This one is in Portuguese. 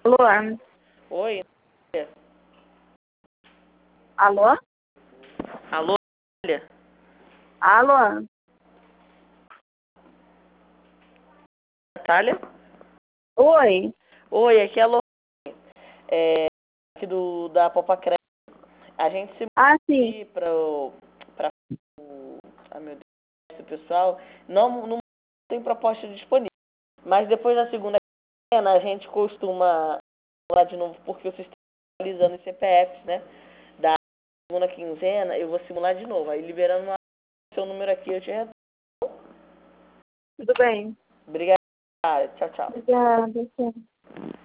Alô? Oi. Alô? Alô, Natália? Alô? Natália? Oi? Oi, aqui é a Lorraine. Aqui da Popacre. A gente se Ah, sim. mudou para ah, meu Deus, esse pessoal. Não tem proposta disponível. Mas depois da segunda quinzena, a gente costuma lá de novo, porque vocês estão atualizando os CPFs, né? Da segunda quinzena, eu vou simular de novo. Aí liberando seu número aqui, eu te retorno. Tudo bem? Obrigada. Tchau, tchau. Obrigada. Tchau.